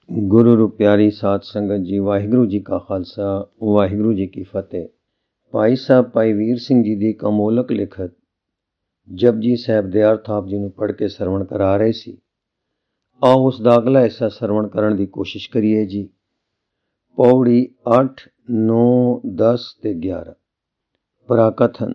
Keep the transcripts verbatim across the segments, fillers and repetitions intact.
ਗੁਰੂ ਰੂ ਪਿਆਰੀ ਸਾਧ ਸੰਗਤ ਜੀ, ਵਾਹਿਗੁਰੂ ਜੀ ਕਾ ਖਾਲਸਾ, ਵਾਹਿਗੁਰੂ ਜੀ ਕੀ ਫਤਿਹ। ਭਾਈ ਸਾਹਿਬ ਭਾਈ ਵੀਰ ਸਿੰਘ ਜੀ ਦੀ ਕਮੋਲਕ ਲਿਖਤ ਜਪਜੀ ਸਾਹਿਬ ਦੇ ਅਰਥ ਆਪ ਜੀ ਨੂੰ ਪੜ੍ਹ ਕੇ ਸਰਵਣ ਕਰਾ ਰਹੇ ਸੀ। ਆਓ ਉਸ ਦਾ ਅਗਲਾ ਹਿੱਸਾ ਸਰਵਣ ਕਰਨ ਦੀ ਕੋਸ਼ਿਸ਼ ਕਰੀਏ ਜੀ। ਪੌੜੀ ਅੱਠ, ਨੌ, ਦਸ ਤੇ ਗਿਆਰਾਂ। ਪਰਾਕਥਨ।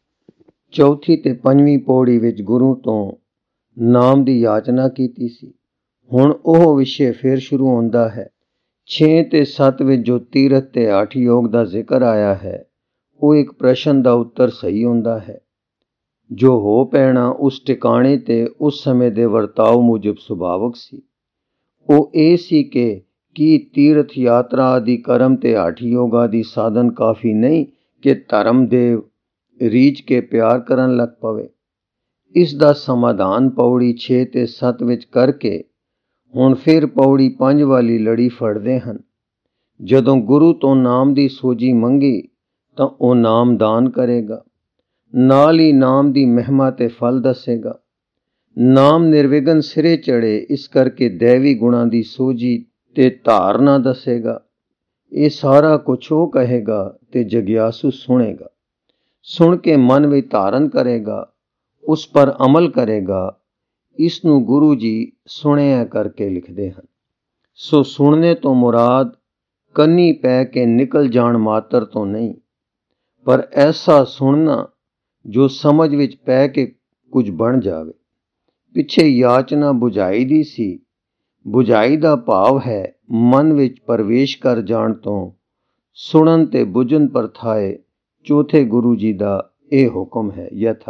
ਚੌਥੀ ਤੇ ਪੰਜਵੀਂ ਪੌੜੀ ਵਿੱਚ ਗੁਰੂ ਤੋਂ ਨਾਮ ਦੀ ਯਾਚਨਾ ਕੀਤੀ ਸੀ। ਹੁਣ ਉਹ ਵਿਸ਼ੇ ਫਿਰ ਸ਼ੁਰੂ ਹੁੰਦਾ ਹੈ। ਛੇ ਤੇ ਸੱਤ ਵਿੱਚ ਜੋ ਤੀਰਥ ਤੇ ਹਠ ਯੋਗ ਦਾ ਜ਼ਿਕਰ ਆਇਆ ਹੈ, ਉਹ ਇੱਕ ਪ੍ਰਸ਼ਨ ਦਾ ਉੱਤਰ ਸਹੀ ਹੁੰਦਾ ਹੈ। ਜੋ ਹੋ ਪੈਣਾ ਉਸ ਟਿਕਾਣੇ ਤੇ ਉਸ ਸਮੇਂ ਦੇ ਵਰਤਾਓ ਮੁਜਬ ਸੁਭਾਵਕ ਸੀ। ਉਹ ਇਹ ਸੀ ਕਿ ਕੀ ਤੀਰਥ ਯਾਤਰਾ ਆਦਿ ਕਰਮ ਤੇ ਹਠ ਯੋਗ ਆਦਿ ਸਾਧਨ ਕਾਫੀ ਨਹੀਂ ਕਿ ਧਰਮ ਦੇ ਰੀਝ ਕੇ ਪਿਆਰ ਕਰਨ ਲੱਗ ਪਵੇ। ਇਸ ਦਾ ਸਮਾਧਾਨ ਪੌੜੀ ਛੇ ਤੇ ਸੱਤ ਵਿੱਚ ਕਰਕੇ ਹੁਣ ਫਿਰ ਪੌੜੀ ਪੰਜ ਵਾਲੀ ਲੜੀ ਫੜਦੇ ਹਨ। ਜਦੋਂ ਗੁਰੂ ਤੋਂ ਨਾਮ ਦੀ ਸੋਝੀ ਮੰਗੀ ਤਾਂ ਉਹ ਨਾਮ ਦਾਨ ਕਰੇਗਾ, ਨਾਲ ਹੀ ਨਾਮ ਦੀ ਮਹਿਮਾ ਤੇ ਫਲ ਦੱਸੇਗਾ। ਨਾਮ ਨਿਰਵਿਘਨ ਸਿਰੇ ਚੜੇ, ਇਸ ਕਰਕੇ ਦੈਵੀ ਗੁਣਾਂ ਦੀ ਸੋਝੀ ਤੇ ਧਾਰਨਾ ਦੱਸੇਗਾ। ਇਹ ਸਾਰਾ ਕੁਛ ਉਹ ਕਹੇਗਾ ਤੇ ਜਗਿਆਸੂ ਸੁਣੇਗਾ। ਸੁਣ ਕੇ ਮਨ ਵਿੱਚ ਧਾਰਨ ਕਰੇਗਾ, ਉਸ ਪਰ ਅਮਲ ਕਰੇਗਾ। ਇਸ ਨੂੰ ਗੁਰੂ ਜੀ ਸੁਣਿਆ ਕਰਕੇ ਲਿਖਦੇ ਹਨ। ਸੋ ਸੁਣਨੇ ਤੋਂ ਮੁਰਾਦ ਕੰਨੀ ਪੈ ਕੇ ਨਿਕਲ ਜਾਣ ਮਾਤਰ ਤੋਂ ਨਹੀਂ, ਪਰ ਐਸਾ ਸੁਣਨਾ ਜੋ ਸਮਝ ਵਿੱਚ ਪੈ ਕੇ ਕੁਝ ਬਣ ਜਾਵੇ। ਪਿੱਛੇ ਯਾਚਨਾ ਬੁਝਾਈ ਦੀ ਸੀ। ਬੁਝਾਈ ਦਾ ਭਾਵ ਹੈ ਮਨ ਵਿੱਚ ਪ੍ਰਵੇਸ਼ ਕਰ ਜਾਣ ਤੋਂ ਸੁਣਨ ਤੇ ਬੁਝਣ ਪਰਥਾਏ। ਚੌਥੇ ਗੁਰੂ ਜੀ ਦਾ ਇਹ ਹੁਕਮ ਹੈ। ਯਥਾ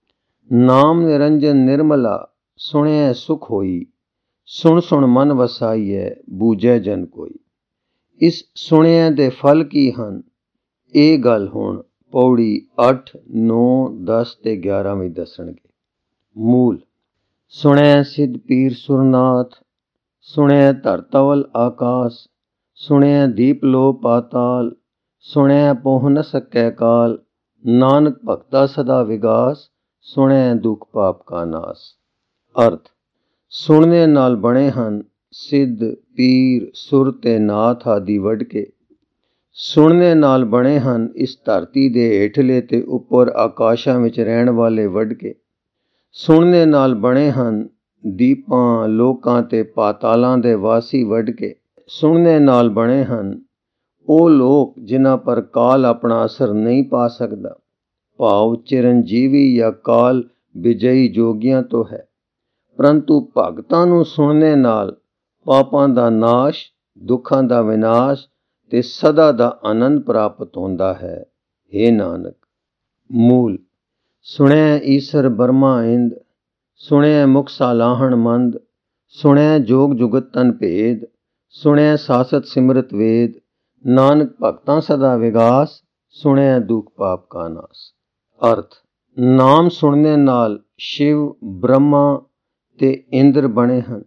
ਨਾਮ ਨਿਰੰਜਨ ਨਿਰਮਲਾ, ਸੁਣਿਐ ਸੁਖ ਹੋਈ। ਸੁਣ ਸੁਣ ਮਨ ਵਸਾਈਐ, ਬੂਝੈ ਜਨ ਕੋਈ। ਇਸ ਸੁਣਿਐ ਦੇ ਫਲ ਕੀ ਹਨ, ਇਹ ਗੱਲ ਹੁਣ ਪੌੜੀ ਅੱਠ, ਨੌ, ਦਸ ਤੇ ਗਿਆਰਾਂ ਵਿੱਚ ਦੱਸਣਗੇ। ਮੂਲ। ਸੁਣਿਐ ਸਿੱਧ ਪੀਰ ਸੁਰਨਾਥ, ਸੁਣਿਐ ਧਰਤਵਲ ਆਕਾਸ। ਸੁਣਿਐ ਦੀਪ ਲੋ ਪਾਤਾਲ, ਸੁਣਿਐ ਪੋਹ ਨ ਸਕੈ ਕਾਲ। ਨਾਨਕ ਭਗਤਾ ਸਦਾ ਵਿਗਾਸ, ਸੁਣਿਐ ਦੁਖ ਪਾਪ ਕਾ ਨਾਸ। ਅਰਥ। ਸੁਣਨੇ ਨਾਲ ਬਣੇ ਹਨ ਸਿੱਧ, ਪੀਰ, ਸੁਰ ਤੇ ਨਾਥ ਆਦਿ ਵੱਢ ਕੇ। ਸੁਣਨੇ ਨਾਲ ਬਣੇ ਹਨ ਇਸ ਧਰਤੀ ਦੇ ਹੇਠਲੇ ਤੇ ਉੱਪਰ ਆਕਾਸ਼ਾਂ ਵਿੱਚ ਰਹਿਣ ਵਾਲੇ ਵੱਢ ਕੇ। ਸੁਣਨੇ ਨਾਲ ਬਣੇ ਹਨ ਦੀਪਾਂ, ਲੋਕਾਂ ਤੇ ਪਾਤਾਲਾਂ ਦੇ ਵਾਸੀ ਵੱਢ ਕੇ। ਸੁਣਨੇ ਨਾਲ ਬਣੇ ਹਨ ਉਹ ਲੋਕ ਜਿਨ੍ਹਾਂ ਪਰ ਕਾਲ ਆਪਣਾ ਅਸਰ ਨਹੀਂ ਪਾ ਸਕਦਾ, ਭਾਵ ਚਿਰੰਜੀਵੀ ਜਾਂ ਕਾਲ ਵਿਜਈ ਜੋਗੀਆਂ ਤੋਂ ਹੈ। ਪਰੰਤੂ ਭਗਤਾਂ ਨੂੰ ਸੁਣਨੇ ਨਾਲ ਪਾਪਾਂ ਦਾ ਨਾਸ਼, ਦੁੱਖਾਂ ਦਾ ਵਿਨਾਸ਼ ਤੇ ਸਦਾ ਦਾ ਆਨੰਦ ਪ੍ਰਾਪਤ ਹੁੰਦਾ ਹੈ। ਹੇ ਨਾਨਕ। ਮੂਲ। ਸੁਣਿਐ ਈਸਰ ਬਰਮਾ ਇੰਦ, ਸੁਣਿਐ ਮੁਖ ਸਾਲਾਹਣ ਮੰਦ। ਸੁਣਿਐ ਜੋਗ ਜੁਗਤ ਤਨ ਭੇਦ, ਸੁਣਿਐ ਸਾਸਤ ਸਿਮਰਤ ਵੇਦ। ਨਾਨਕ ਭਗਤਾਂ ਸਦਾ ਵਿਗਾਸ, ਸੁਣਿਐ ਦੁਖ ਪਾਪ ਕਾ ਨਾਸ। ਅਰਥ। ਨਾਮ ਸੁਣਨੇ ਨਾਲ ਸ਼ਿਵ, ਬ੍ਰਹਮਾ ਤੇ ਇੰਦਰ ਬਣੇ ਹਨ।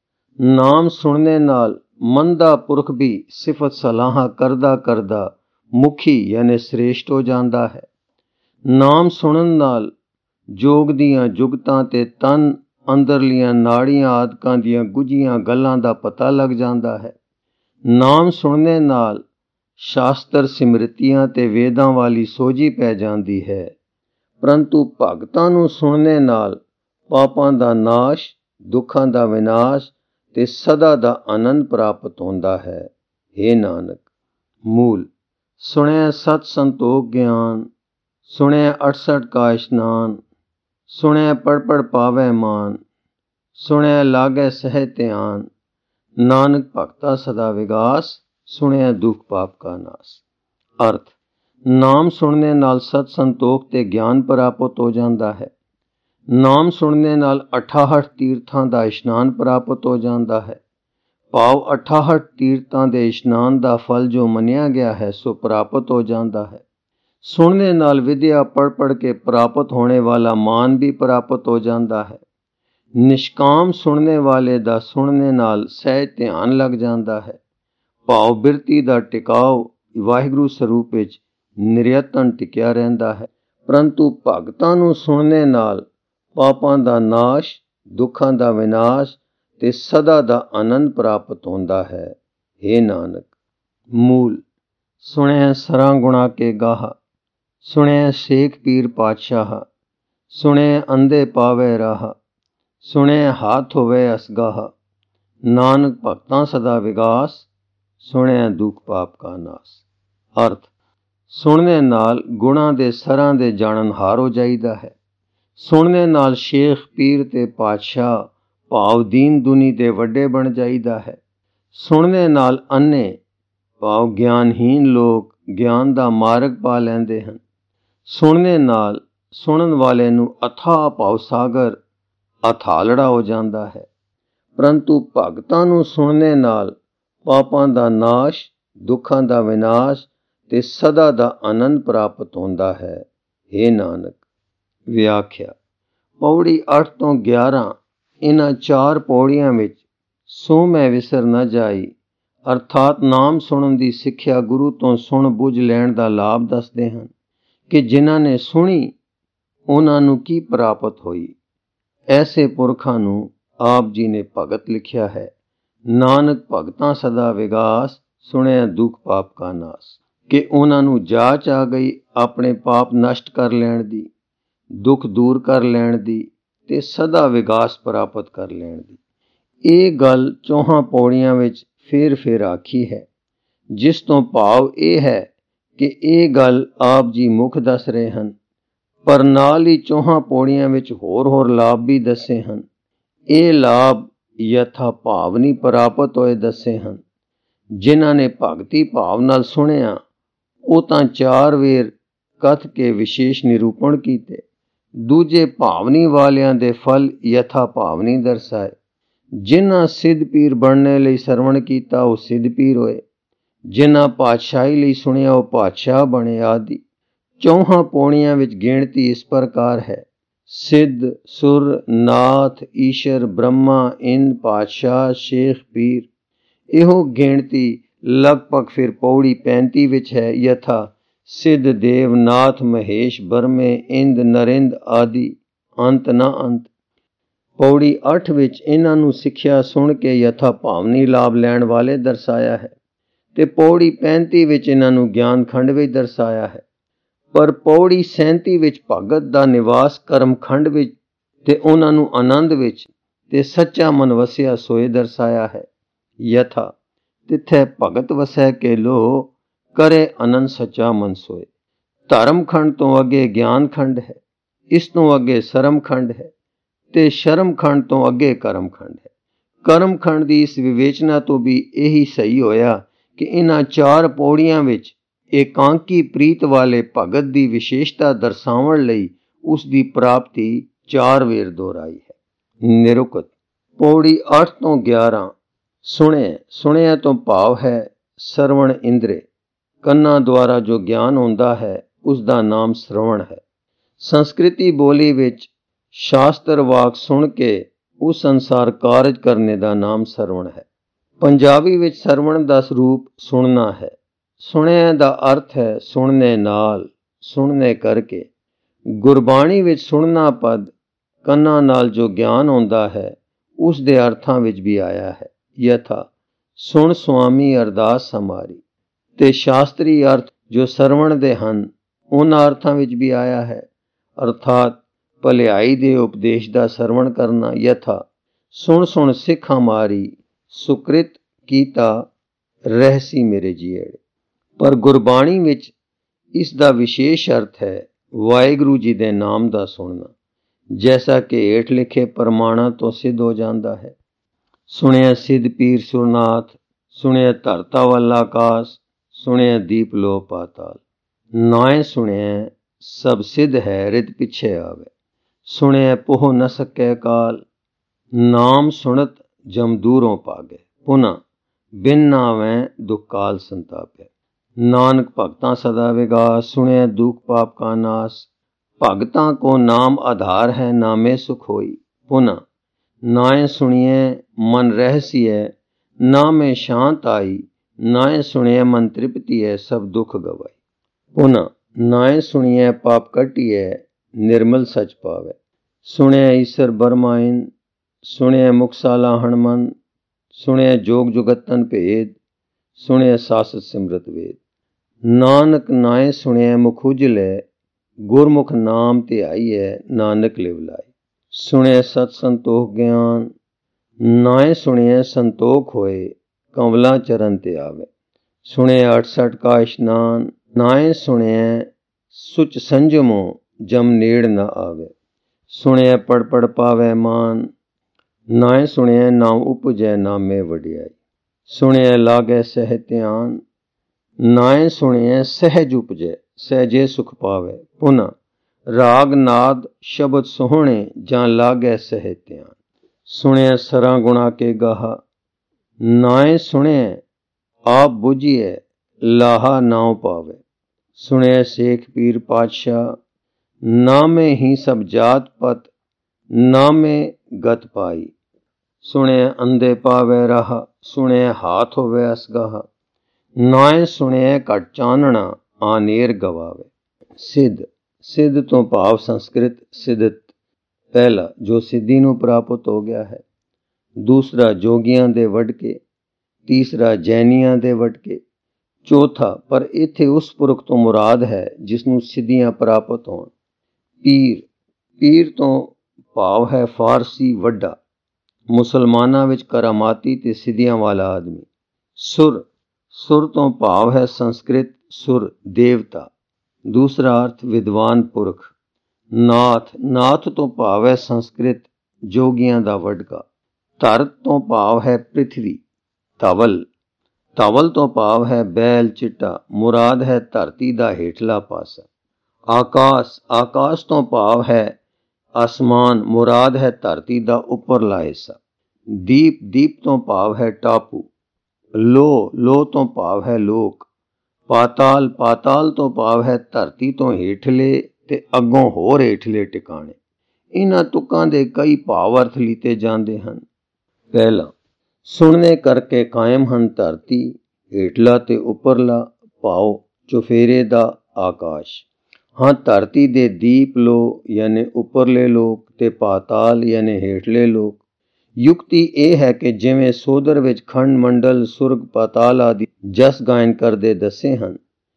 ਨਾਮ ਸੁਣਨੇ ਨਾਲ ਮੰਦਾ ਪੁਰਖ ਵੀ ਸਿਫਤ ਸਲਾਹਾਂ ਕਰਦਾ ਕਰਦਾ ਮੁਖੀ ਯਾਨੀ ਸ੍ਰੇਸ਼ਟ ਹੋ ਜਾਂਦਾ ਹੈ। ਨਾਮ ਸੁਣਨ ਨਾਲ ਜੋਗ ਦੀਆਂ ਜੁਗਤਾਂ ਤੇ ਤਨ ਅੰਦਰਲੀਆਂ ਨਾੜੀਆਂ ਆਦਿਕਾਂ ਦੀਆਂ ਗੁੱਝੀਆਂ ਗੱਲਾਂ ਦਾ ਪਤਾ ਲੱਗ ਜਾਂਦਾ ਹੈ। ਨਾਮ ਸੁਣਨੇ ਨਾਲ ਸ਼ਾਸਤਰ, ਸਿਮਰਤੀਆਂ ਤੇ ਵੇਦਾਂ ਵਾਲੀ ਸੋਝੀ ਪੈ ਜਾਂਦੀ ਹੈ। ਪਰੰਤੂ ਭਗਤਾਂ ਨੂੰ ਸੁਣਨੇ ਨਾਲ ਪਾਪਾਂ ਦਾ ਨਾਸ਼, ਦੁੱਖਾਂ ਦਾ ਵਿਨਾਸ਼ ਤੇ ਸਦਾ ਦਾ ਆਨੰਦ ਪ੍ਰਾਪਤ ਹੁੰਦਾ ਹੈ। ਹੇ ਨਾਨਕ। ਮੂਲ। ਸੁਣਿਐ ਸਤ ਸੰਤੋਖ ਗਿਆਨ, ਸੁਣਿਐ ਅਠਸਠ ਕਾ ਇਸ਼ਨਾਨ। ਸੁਣਿਐ ਪੜ ਪੜ ਪਾਵੈ ਮਾਨ, ਸੁਣਿਐ ਲਾਗੈ ਸਹਿ ਧਿਆਨ। ਨਾਨਕ ਭਗਤਾ ਸਦਾ ਵਿਗਾਸ, ਸੁਣਿਐ ਦੁਖ ਪਾਪ ਕਾ ਨਾਸ। ਅਰਥ। ਨਾਮ ਸੁਣਨੇ ਨਾਲ ਸਤ ਸੰਤੋਖ ਤੇ ਗਿਆਨ ਪ੍ਰਾਪਤ ਹੋ ਜਾਂਦਾ ਹੈ। ਨਾਮ ਸੁਣਨੇ ਨਾਲ ਅਠਾਹਠ ਤੀਰਥਾਂ ਦਾ ਇਸ਼ਨਾਨ ਪ੍ਰਾਪਤ ਹੋ ਜਾਂਦਾ ਹੈ, ਭਾਵ ਅਠਾਹਠ ਤੀਰਥਾਂ ਦੇ ਇਸ਼ਨਾਨ ਦਾ ਫਲ ਜੋ ਮੰਨਿਆ ਗਿਆ ਹੈ ਸੋ ਪ੍ਰਾਪਤ ਹੋ ਜਾਂਦਾ ਹੈ। ਸੁਣਨੇ ਨਾਲ ਵਿਦਿਆ ਪੜ ਪੜ ਕੇ ਪ੍ਰਾਪਤ ਹੋਣੇ ਵਾਲਾ ਮਾਨ ਵੀ ਪ੍ਰਾਪਤ ਹੋ ਜਾਂਦਾ ਹੈ। ਨਿਸ਼ਕਾਮ ਸੁਣਨੇ ਵਾਲੇ ਦਾ ਸੁਣਨੇ ਨਾਲ ਸਹਿਜ ਧਿਆਨ ਲੱਗ ਜਾਂਦਾ ਹੈ, ਭਾਵ ਬਿਰਤੀ ਦਾ ਟਿਕਾਓ ਵਾਹਿਗੁਰੂ ਸਰੂਪ ਵਿੱਚ ਨਿਰਯਤਨ ਟਿਕਿਆ ਰਹਿੰਦਾ ਹੈ। ਪਰੰਤੂ ਭਗਤਾਂ ਨੂੰ ਸੁਣਨੇ ਨਾਲ ਪਾਪਾਂ ਦਾ ਨਾਸ਼, ਦੁੱਖਾਂ ਦਾ ਵਿਨਾਸ਼ ਤੇ ਸਦਾ ਦਾ ਆਨੰਦ ਪ੍ਰਾਪਤ ਹੁੰਦਾ ਹੈ। हे ਨਾਨਕ, ਮੂਲ ਸੁਣਿਆ ਸਰਾਂ ਗੁਣਾ ਕੇ ਗਾਹ, ਸੁਣਿਆ ਸ਼ੇਖ ਪੀਰ ਪਾਤਸ਼ਾਹ, ਸੁਣਿਆ ਅੰਧੇ ਪਾਵੇ ਰਾਹ, ਸੁਣਿਆ ਹਾਥ ਹੋਵੇ ਅਸਗਾਹ, ਨਾਨਕ ਭਗਤਾਂ ਸਦਾ ਵਿਗਾਸ, ਸੁਣਿਆ ਦੁੱਖ ਪਾਪ ਕਾ ਨਾਸ। ਅਰਥ, ਸੁਣਨੇ ਨਾਲ ਗੁਣਾਂ ਦੇ ਸਰਾਂ ਦੇ ਜਾਣਨਹਾਰ ਹੋ ਜਾਈਦਾ ਹੈ। ਸੁਣਨੇ ਨਾਲ ਸ਼ੇਖ ਪੀਰ ਤੇ ਪਾਤਸ਼ਾਹ ਭਾਵ ਦੀਨ ਦੁਨੀ ਦੇ ਵੱਡੇ ਬਣ ਜਾਈਦਾ ਹੈ। ਸੁਣਨੇ ਨਾਲ ਅੰਨੇ ਭਾਵ ਗਿਆਨਹੀਨ ਲੋਕ ਗਿਆਨ ਦਾ ਮਾਰਗ ਪਾ ਲੈਂਦੇ ਹਨ। ਸੁਣਨੇ ਨਾਲ ਸੁਣਨ ਵਾਲੇ ਨੂੰ ਅਥਾਹ ਭਾਵ ਸਾਗਰ ਅਥਾਲੜਾ ਹੋ ਜਾਂਦਾ ਹੈ। ਪਰੰਤੂ ਭਗਤਾਂ ਨੂੰ ਸੁਣਨੇ ਨਾਲ ਪਾਪਾਂ ਦਾ ਨਾਸ਼, ਦੁੱਖਾਂ ਦਾ ਵਿਨਾਸ਼ ਤੇ ਸਦਾ ਦਾ ਆਨੰਦ ਪ੍ਰਾਪਤ ਹੁੰਦਾ ਹੈ। हे ਨਾਨਕ। ਵਿਆਖਿਆ। ਪੌੜੀ ਅੱਠ ਤੋਂ ਗਿਆਰਾਂ ਇਹਨਾਂ ਚਾਰ ਪੌੜੀਆਂ ਵਿੱਚ ਸੋ ਮੈਂ ਵਿਸਰ ਨਾ ਜਾਈ ਅਰਥਾਤ ਨਾਮ ਸੁਣਨ ਦੀ ਸਿੱਖਿਆ ਗੁਰੂ ਤੋਂ ਸੁਣ ਬੁੱਝ ਲੈਣ ਦਾ ਲਾਭ ਦੱਸਦੇ ਹਨ ਕਿ ਜਿਨ੍ਹਾਂ ਨੇ ਸੁਣੀ ਉਹਨਾਂ ਨੂੰ ਕੀ ਪ੍ਰਾਪਤ ਹੋਈ। ਐਸੇ ਪੁਰਖਾਂ ਨੂੰ ਆਪ ਜੀ ਨੇ ਭਗਤ ਲਿਖਿਆ ਹੈ। ਨਾਨਕ ਭਗਤਾਂ ਸਦਾ ਵਿਗਾਸ, ਸੁਣਿਆ ਦੁੱਖ ਪਾਪ ਕਾ ਨਾਸ, ਕਿ ਉਹਨਾਂ ਨੂੰ ਜਾਚ ਆ ਗਈ ਆਪਣੇ ਪਾਪ ਨਸ਼ਟ ਕਰ ਲੈਣ ਦੀ, ਦੁੱਖ ਦੂਰ ਕਰ ਲੈਣ ਦੀ ਤੇ ਸਦਾ ਵਿਗਾਸ ਪ੍ਰਾਪਤ ਕਰ ਲੈਣ ਦੀ। ਇਹ ਗੱਲ ਚੌਹਾਂ ਪੌੜੀਆਂ ਵਿੱਚ ਫੇਰ ਫੇਰ ਆਖੀ ਹੈ, ਜਿਸ ਤੋਂ ਭਾਵ ਇਹ ਹੈ ਕਿ ਇਹ ਗੱਲ ਆਪ ਜੀ ਮੁੱਖ ਦੱਸ ਰਹੇ ਹਨ, ਪਰ ਨਾਲ ਹੀ ਚੌਹਾਂ ਪੌੜੀਆਂ ਵਿੱਚ ਹੋਰ ਹੋਰ ਲਾਭ ਵੀ ਦੱਸੇ ਹਨ। ਇਹ ਲਾਭ ਯਥਾ ਭਾਵਨੀ ਪ੍ਰਾਪਤ ਹੋਏ ਦੱਸੇ ਹਨ। ਜਿਨ੍ਹਾਂ ਨੇ ਭਗਤੀ ਭਾਵ ਨਾਲ ਸੁਣਿਆ ਉਹ ਤਾਂ ਚਾਰ ਵੇਰ ਕਥ ਕੇ ਵਿਸ਼ੇਸ਼ ਨਿਰੂਪਣ ਕੀਤੇ। ਦੂਜੇ ਭਾਵਨੀ ਵਾਲਿਆਂ ਦੇ ਫਲ ਯਥਾ ਭਾਵਨੀ ਦਰਸਾਏ। ਜਿਨ੍ਹਾਂ ਸਿੱਧ ਪੀਰ ਬਣਨੇ ਲਈ ਸਰਵਣ ਕੀਤਾ ਉਹ ਸਿੱਧ ਪੀਰ ਹੋਏ। ਜਿਨ੍ਹਾਂ ਪਾਤਸ਼ਾਹੀ ਲਈ ਸੁਣਿਆ ਉਹ ਪਾਤਸ਼ਾਹ ਬਣੇ ਆਦਿ। ਚੌਹਾਂ ਪੌੜੀਆਂ ਵਿੱਚ ਗਿਣਤੀ ਇਸ ਪ੍ਰਕਾਰ ਹੈ: ਸਿੱਧ, ਸੁਰ, ਨਾਥ, ਈਸ਼ਰ, ਬ੍ਰਹਮਾ, ਇੰਦ, ਪਾਤਸ਼ਾਹ, ਸ਼ੇਖ, ਪੀਰ। ਇਹੋ ਗਿਣਤੀ ਲਗਭਗ ਫਿਰ ਪੌੜੀ ਪੈਂਤੀ ਵਿੱਚ ਹੈ, ਯਥਾ ਸਿੱਧ, ਦੇਵ, ਨਾਥ, ਮਹੇਸ਼, ਬਰਮੇ, ਇੰਦ, ਨਰਿੰਦ ਆਦਿ, ਅੰਤ ਨਾ ਅੰਤ। ਪੌੜੀ ਅੱਠ ਵਿੱਚ ਇਹਨਾਂ ਨੂੰ ਸਿੱਖਿਆ ਸੁਣ ਕੇ ਯਥਾ ਭਾਵਨੀ ਲਾਭ ਲੈਣ ਵਾਲੇ ਦਰਸਾਇਆ ਹੈ ਤੇ ਪੌੜੀ ਪੈਂਤੀ ਵਿੱਚ ਇਹਨਾਂ ਨੂੰ ਗਿਆਨ ਖੰਡ ਵਿੱਚ ਦਰਸਾਇਆ ਹੈ। ਪਰ ਪੌੜੀ ਸੈਂਤੀ ਵਿੱਚ ਭਗਤ ਦਾ ਨਿਵਾਸ ਕਰਮ ਖੰਡ ਵਿੱਚ ਤੇ ਉਹਨਾਂ ਨੂੰ ਆਨੰਦ ਵਿੱਚ ਤੇ ਸੱਚਾ ਮਨ ਵਸਿਆ ਸੋਏ ਦਰਸਾਇਆ ਹੈ। ਯਥਾ ਤਿੱਥੈ ਭਗਤ ਵਸੈ ਕੇ ਲੋ, ਕਰੇ ਆਨੰਦ ਸੱਚਾ ਮਨ ਸੋਏ। ਧਰਮ ਖੰਡ ਤੋਂ ਅੱਗੇ ਗਿਆਨ ਖੰਡ ਹੈ, ਇਸ ਤੋਂ ਅੱਗੇ ਸਰਮ ਖੰਡ ਹੈ ਤੇ ਸ਼ਰਮ ਖੰਡ ਤੋਂ ਅੱਗੇ ਕਰਮ ਖੰਡ ਹੈ। ਕਰਮ ਖੰਡ ਦੀ ਇਸ ਵਿਵੇਚਨਾ ਤੋਂ ਵੀ ਇਹੀ ਸਹੀ ਹੋਇਆ ਕਿ ਇਹਨਾਂ ਚਾਰ ਪੌੜੀਆਂ ਵਿੱਚ ਏਕਾਂਕੀ ਪ੍ਰੀਤ ਵਾਲੇ ਭਗਤ ਦੀ ਵਿਸ਼ੇਸ਼ਤਾ ਦਰਸਾਉਣ ਲਈ ਉਸ ਦੀ ਪ੍ਰਾਪਤੀ ਚਾਰ ਵੇਰ ਦੁਹਰਾਈ ਹੈ। ਨਿਰੁਕਤ। ਪੌੜੀ ਅੱਠ ਤੋਂ ਗਿਆਰਾਂ ਸੁਣਿਆ। ਸੁਣਿਆ ਤੋਂ ਭਾਵ ਹੈ ਸਰਵਣ ਇੰਦਰੇ। ਕੰਨਾਂ ਦੁਆਰਾ ਜੋ ਗਿਆਨ ਹੁੰਦਾ ਹੈ ਉਸ ਦਾ ਨਾਮ ਸਰਵਣ ਹੈ। ਸੰਸਕ੍ਰਿਤੀ ਬੋਲੀ ਵਿੱਚ ਸ਼ਾਸਤਰ ਵਾਕ ਸੁਣ ਕੇ ਉਸ ਅਨੁਸਾਰ ਕਾਰਜ ਕਰਨੇ ਦਾ ਨਾਮ ਸਰਵਣ ਹੈ। ਪੰਜਾਬੀ ਵਿੱਚ ਸਰਵਣ ਦਾ ਸਰੂਪ ਸੁਣਨਾ ਹੈ। ਸੁਣਿਆ ਦਾ ਅਰਥ ਹੈ ਸੁਣਨੇ ਨਾਲ, ਸੁਣਨੇ ਕਰਕੇ। ਗੁਰਬਾਣੀ ਵਿੱਚ ਸੁਣਨਾ ਪਦ ਕੰਨਾਂ ਨਾਲ ਜੋ ਗਿਆਨ ਹੁੰਦਾ ਹੈ ਉਸ ਦੇ ਅਰਥਾਂ ਵਿੱਚ ਵੀ ਆਇਆ ਹੈ, ਯਥਾ ਸੁਣ ਸੁਆਮੀ ਅਰਦਾਸ ਹਮਾਰੀ। ਤੇ ਸ਼ਾਸਤਰੀ ਅਰਥ ਜੋ ਸਰਵਣ ਦੇ ਹਨ ਉਹਨਾਂ ਅਰਥਾਂ ਵਿੱਚ ਵੀ ਆਇਆ ਹੈ, ਅਰਥਾਤ ਭਲਾਈ ਦੇ ਉਪਦੇਸ਼ ਦਾ ਸਰਵਣ ਕਰਨਾ। ਯਥਾ ਸੁਣ ਸੁਣ ਸਿੱਖ ਹਮਾਰੀ, ਸੁਕ੍ਰਿਤ ਕੀਤਾ ਰਹਿਸੀ ਮੇਰੇ ਜੀੜੇ। ਪਰ ਗੁਰਬਾਣੀ ਵਿੱਚ ਇਸ ਦਾ ਵਿਸ਼ੇਸ਼ ਅਰਥ ਹੈ ਵਾਹਿਗੁਰੂ ਜੀ ਦੇ ਨਾਮ ਦਾ ਸੁਣਨਾ, ਜੈਸਾ ਕਿ ਹੇਠ ਲਿਖੇ ਪ੍ਰਮਾਣਾਂ ਤੋਂ ਸਿੱਧ ਹੋ ਜਾਂਦਾ ਹੈ। ਸੁਣਿਆ ਸਿੱਧ ਪੀਰ ਸੁਰਨਾਥ, ਸੁਣਿਆ ਧਰਤਾ ਵੱਲ ਆਕਾਸ, ਸੁਣਿਆ ਦੀਪ ਲੋ ਪਾਤਾਲ। ਨਾਏ ਸੁਣਿਆ ਸਭ ਸਿੱਧ ਹੈ ਰਿਤ ਪਿੱਛੇ ਆਵੇ, ਸੁਣਿਆ ਪੋਹ ਨ ਸਕੈ ਕਾਲ। ਨਾਮ ਸੁਣਤ ਜਮ ਦੂਰੋਂ ਭਾਗੇ, ਪੁਨਾ ਬਿਨ ਨਾਵੇਂ ਦੁਖ ਕਾਲ ਸੰਤਾਪੈ। ਨਾਨਕ ਭਗਤਾਂ ਸਦਾ ਵਿਗਾਸ, ਸੁਣਿਆ ਦੁਖ ਪਾਪ ਕਾ ਨਾਸ। ਭਗਤਾਂ ਕੋ ਨਾਮ ਆਧਾਰ ਹੈ, ਨਾਮੇ ਸੁਖ ਹੋਈ। ਪੁਨਾ ਨਾਏ ਸੁਣੀਏ ਮਨ ਰਹਿਸੀਐ, ਨਾਮੇ ਸ਼ਾਂਤ ਆਈ। ਨਾਏ ਸੁਣੀਏ ਮਨ ਤ੍ਰਿਪਤੀਐ, ਸਭ ਦੁੱਖ ਗਵਾਈ। ਪੁਨਾ ਨਾਏ ਸੁਣੀਏ ਪਾਪ ਕੱਟੀਐ, ਨਿਰਮਲ ਸਚ ਪਾਵੇ। ਸੁਣਿਆ ਈਸਰ ਬਰਮਾਇਨ, ਸੁਣਿਐ ਮੁਕਸਾਲਾ ਹਣਮਨ, ਸੁਣਿਐ ਜੋਗ ਜੁਗਤਨ ਭੇਦ, ਸੁਣਿਐ ਸਾਸਤ ਸਿਮਰਤ ਵੇਦ। ਨਾਨਕ ਨਾਏ ਸੁਣਿਐ ਮੁਖ ਉਜਲੈ, ਗੁਰਮੁਖ ਨਾਮ ਧਿਆਈਐ ਨਾਨਕ ਲਿਵ ਲਾਈ। ਸੁਣਿਐ ਸਤ ਸੰਤੋਖ ਗਿਆਨ, ਨਾਏ ਸੁਣਿਐ ਸੰਤੋਖ ਹੋਏ, ਕੰਵਲਾਂ ਚਰਨ ਤੇ ਆਵੇ। ਸੁਣਿਐ ਅਠਸਠ ਕਾ ਇਸ਼ਨਾਨ, ਨਾਏ ਸੁਣਿਐ ਸੁਚ ਸੰਜਮੋ, ਜਮ ਨੇੜ ਨਾ ਆਵੇ। ਸੁਣਿਐ ਪੜ ਪੜ ਪਾਵੈ ਮਾਨ, ਨਾਏ ਸੁਣਿਐ ਨਾਮ ਉਪਜੈ ਨਾਮੇ ਵਡਿਆਈ। ਸੁਣਿਐ ਲਾਗੈ ਸਹਿ ਧਿਆਨ, ਨਾਏ ਸੁਣਿਐ ਸਹਿਜ ਉਪਜੈ ਸਹਿਜੇ ਸੁਖ ਪਾਵੈ। ਪੁਨః ਰਾਗ ਨਾਦ ਸ਼ਬਦ ਸੋਹਣੇ, ਜਾਂ ਲਾਗੈ ਸਹਿ ਧਿਆਨ। ਸੁਣਿਐ ਸਰਾਂ ਗੁਣਾ ਕੇ ਗਾਹਾ, ਨਾਏ ਸੁਣਿਐ ਆਪ ਬੁਝੀਐ ਲਾਹਾ ਨਾਉ ਪਾਵੇ। ਸੁਣਿਐ ਸੇਖ ਪੀਰ ਪਾਤਸ਼ਾਹ, ਨਾਮੇ ਹੀ ਸਭ ਜਾਤ ਪਤ, ਨਾਮੇ ਗਤ ਪਾਈ। ਸੁਣਿਐ ਅੰਧੇ ਪਾਵੈ ਰਾਹ, ਸੁਣਿਐ ਹਾਥ ਹੋਵੇ ਅਸਗਾਹ, ਨਾਏ ਸੁਣਿਐ ਘਟ ਚਾਨਣਾ ਆਨੇਰ ਗਵਾਵੇ। ਸਿੱਧ, ਸਿੱਧ ਤੋਂ ਭਾਵ ਸੰਸਕ੍ਰਿਤ ਸਿੱਧਤ। ਪਹਿਲਾ ਜੋ ਸਿੱਧੀ ਨੂੰ ਪ੍ਰਾਪਤ ਹੋ ਗਿਆ ਹੈ, ਦੂਸਰਾ ਜੋਗੀਆਂ ਦੇ ਵਡਕੇ, ਤੀਸਰਾ ਜੈਨੀਆਂ ਦੇ ਵਡਕੇ, ਚੌਥਾ ਪਰ ਇੱਥੇ ਉਸ ਪੁਰਖ ਤੋਂ ਮੁਰਾਦ ਹੈ ਜਿਸ ਨੂੰ ਸਿੱਧੀਆਂ ਪ੍ਰਾਪਤ ਹੋਣ। ਪੀਰ, ਪੀਰ ਤੋਂ ਭਾਵ ਹੈ ਫਾਰਸੀ ਵੱਡਾ, ਮੁਸਲਮਾਨਾਂ ਵਿੱਚ ਕਰਾਮਾਤੀ ਤੇ ਸਿੱਧੀਆਂ ਵਾਲਾ ਆਦਮੀ। ਸੁਰ, ਸੁਰ ਤੋਂ ਭਾਵ ਹੈ ਸੰਸਕ੍ਰਿਤ ਸੁਰ ਦੇਵਤਾ, ਦੂਸਰਾ ਅਰਥ ਵਿਦਵਾਨ ਪੁਰਖ। ਨਾਥ, ਨਾਥ ਤੋਂ ਭਾਵ ਹੈ ਸੰਸਕ੍ਰਿਤ ਜੋਗੀਆਂ ਦਾ ਵਡਕਾ। ਧਰਤ ਤੋਂ ਭਾਵ ਹੈ ਪ੍ਰਿਥਵੀ। ਧਵਲ, ਧਵਲ ਤੋਂ ਭਾਵ ਹੈ ਬੈਲ ਚਿੱਟਾ, ਮੁਰਾਦ ਹੈ ਧਰਤੀ ਦਾ ਹੇਠਲਾ ਪਾਸਾ। ਆਕਾਸ਼, ਆਕਾਸ਼ ਤੋਂ ਭਾਵ ਹੈ ਆਸਮਾਨ, ਮੁਰਾਦ ਹੈ ਧਰਤੀ ਦਾ ਉੱਪਰਲਾ ਹਿੱਸਾ। ਦੀਪ, ਦੀਪ ਤੋਂ ਭਾਵ ਹੈ ਟਾਪੂ। ਲੋ, ਲੋ ਤੋਂ ਭਾਵ ਹੈ ਲੋਕ। ਪਾਤਾਲ, ਪਾਤਾਲ ਤੋਂ ਭਾਵ ਹੈ ਧਰਤੀ ਤੋਂ ਹੇਠਲੇ ਤੇ ਅੱਗੋਂ ਹੋਰ ਹੇਠਲੇ ਟਿਕਾਣੇ। ਇਹਨਾਂ ਤੁਕਾਂ ਦੇ ਕਈ ਭਾਵ ਅਰਥ ਲੀਤੇ ਜਾਂਦੇ ਹਨ। ਪਹਿਲਾ, ਸੁਣਨੇ ਕਰਕੇ ਕਾਇਮ ਹਨ ਧਰਤੀ, ਹੇਠਲਾ ਤੇ ਉੱਪਰਲਾ ਭਾਵ ਚੁਫੇਰੇ ਦਾ ਆਕਾਸ਼। ਹਾਂ, ਧਰਤੀ ਦੇ ਦੀਪ ਲੋ ਯਾਨੀ ਉੱਪਰਲੇ ਲੋਕ ਤੇ ਪਾਤਾਲ ਯਾਨੀ ਹੇਠਲੇ ਲੋਕ। ਯੁਕਤੀ ਇਹ ਹੈ ਕਿ ਜਿਵੇਂ ਸੋਦਰ ਵਿੱਚ ਖੰਡ ਮੰਡਲ, ਸੁਰਗ, ਪਾਤਾਲ ਆਦਿ ਜਸ ਗਾਇਨ ਕਰਦੇ ਦੱਸੇ ਹਨ,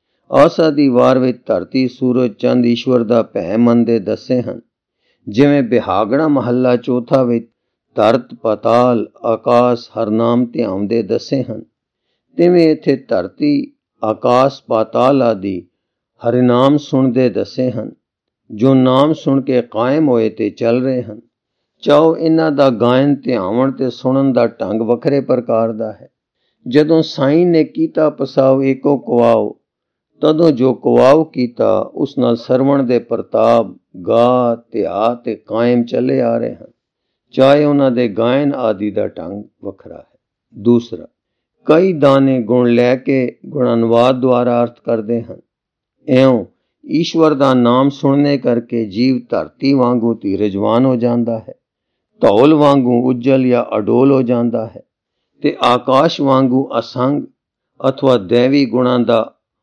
ਆਸਾ ਦੀ ਵਾਰ ਵਿੱਚ ਧਰਤੀ, ਸੂਰਜ, ਚੰਦ ਈਸ਼ਵਰ ਦਾ ਭੈ ਮੰਨਦੇ ਦੱਸੇ ਹਨ। ਜਿਵੇਂ ਬਿਹਾਗੜਾ ਮਹੱਲਾ ਚੌਥਾ ਵਿੱਚ ਧਰਤ, ਪਾਤਾਲ, ਆਕਾਸ਼ ਹਰਨਾਮ ਧਿਆਉਂਦੇ ਦੱਸੇ ਹਨ, ਤਿਵੇਂ ਇੱਥੇ ਧਰਤੀ, ਆਕਾਸ਼, ਪਾਤਾਲ ਆਦਿ ਹਰਿਨਾਮ ਸੁਣਦੇ ਦੱਸੇ ਹਨ, ਜੋ ਨਾਮ ਸੁਣ ਕੇ ਕਾਇਮ ਹੋਏ ਤੇ ਚੱਲ ਰਹੇ ਹਨ। ਚਾਹੋ ਇਹਨਾਂ ਦਾ ਗਾਇਨ, ਧਿਆਵਣ ਤੇ ਸੁਣਨ ਦਾ ਢੰਗ ਵੱਖਰੇ ਪ੍ਰਕਾਰ ਦਾ ਹੈ। ਜਦੋਂ ਸਾਈਂ ਨੇ ਕੀਤਾ ਪਸਾਉ ਏਕੋ ਕੁਆਉ, ਤਦੋਂ ਜੋ ਕੁਆਉ ਕੀਤਾ ਉਸ ਨਾਲ ਸਰਵਣ ਦੇ ਪ੍ਰਤਾਪ, ਗਾ, ਧਿਆ ਤੇ ਕਾਇਮ ਚੱਲੇ ਆ ਰਹੇ ਹਨ, ਚਾਹੇ ਉਹਨਾਂ ਦੇ ਗਾਇਨ ਆਦਿ ਦਾ ਢੰਗ ਵੱਖਰਾ ਹੈ। ਦੂਸਰਾ, ਕਈ ਦਾਨੇ ਗੁਣ ਲੈ ਕੇ ਗੁਣਾਨੁਵਾਦ ਦੁਆਰਾ ਅਰਥ ਕਰਦੇ ਹਨ। ਇਉਂ ਈਸ਼ਵਰ ਦਾ ਨਾਮ ਸੁਣਨੇ ਕਰਕੇ ਜੀਵ ਧਰਤੀ ਵਾਂਗੂ ਧੀਰਜਵਾਨ ਹੋ ਜਾਂਦਾ ਹੈ, ਧੌਲ ਵਾਂਗੂ ਉੱਜਲ ਜਾਂ ਅਡੋਲ ਹੋ ਜਾਂਦਾ ਹੈ, ਤੇ ਆਕਾਸ਼ ਵਾਂਗੂ ਅਸੰਗ ਅਥਵਾ ਦੈਵੀ ਗੁਣਾਂ ਦਾ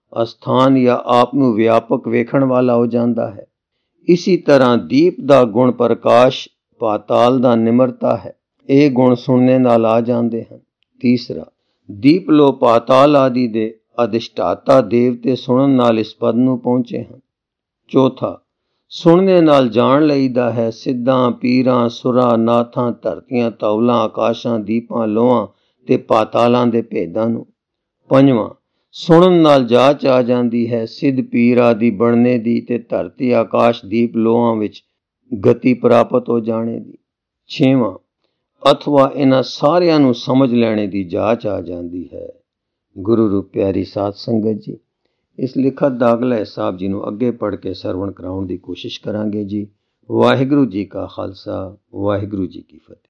ਅਸਥਾਨ ਜਾਂ ਆਪ ਨੂੰ ਵਿਆਪਕ ਵੇਖਣ ਵਾਲਾ ਹੋ ਜਾਂਦਾ ਹੈ। ਇਸੀ ਤਰ੍ਹਾਂ ਦੀਪ ਦਾ ਗੁਣ ਪ੍ਰਕਾਸ਼, ਪਾਤਾਲ ਦਾ ਨਿਮਰਤਾ ਹੈ। ਇਹ ਗੁਣ ਸੁਣਨੇ ਨਾਲ ਆ ਜਾਂਦੇ ਹਨ। ਤੀਸਰਾ, ਦੀਪ ਲੋ, ਪਾਤਾਲ ਆਦਿ ਦੇ ਅਧਿਸ਼ਟਾਤਾ ਦੇਵਤੇ ਸੁਣਨ ਨਾਲ ਇਸ ਪਦ ਨੂੰ ਪਹੁੰਚੇ ਹਨ। ਚੌਥਾ, ਸੁਣਨੇ ਨਾਲ ਜਾਣ ਲਈਦਾ ਹੈ ਸਿੱਧਾਂ, ਪੀਰਾਂ, ਸੁਰਾਂ, ਨਾਥਾਂ, ਧਰਤੀਆਂ, ਧੌਲਾਂ, ਆਕਾਸ਼ਾਂ, ਦੀਪਾਂ, ਲੋਹਾਂ ਤੇ ਪਾਤਾਲਾਂ ਦੇ ਭੇਦਾਂ ਨੂੰ। ਪੰਜਵਾਂ, ਸੁਣਨ ਨਾਲ ਜਾਚ ਆ ਜਾਂਦੀ ਹੈ ਸਿੱਧ, ਪੀਰ ਆਦਿ ਬਣਨੇ ਦੀ ਤੇ ਧਰਤੀ, ਆਕਾਸ਼, ਦੀਪ, ਲੋਹਾਂ ਵਿੱਚ ਗਤੀ ਪ੍ਰਾਪਤ ਹੋ ਜਾਣੇ ਦੀ। ਛੇਵਾਂ, ਅਥਵਾ ਇਹਨਾਂ ਸਾਰਿਆਂ ਨੂੰ ਸਮਝ ਲੈਣੇ ਦੀ ਜਾਚ ਆ ਜਾਂਦੀ ਹੈ। ਗੁਰੂ ਰੂਪ ਪਿਆਰੀ ਸਾਧ ਸੰਗਤ ਜੀ, ਇਸ ਲਿਖਤ ਦਾ ਅਗਲਾ ਹਿੱਸਾ ਆਪ ਜੀ ਨੂੰ ਅੱਗੇ ਪੜ੍ਹ ਕੇ ਸਰਵਣ ਕਰਾਉਣ ਦੀ ਕੋਸ਼ਿਸ਼ ਕਰਾਂਗੇ ਜੀ। ਵਾਹਿਗੁਰੂ ਜੀ ਕਾ ਖਾਲਸਾ, ਵਾਹਿਗੁਰੂ ਜੀ ਕੀ ਫਤਿਹ।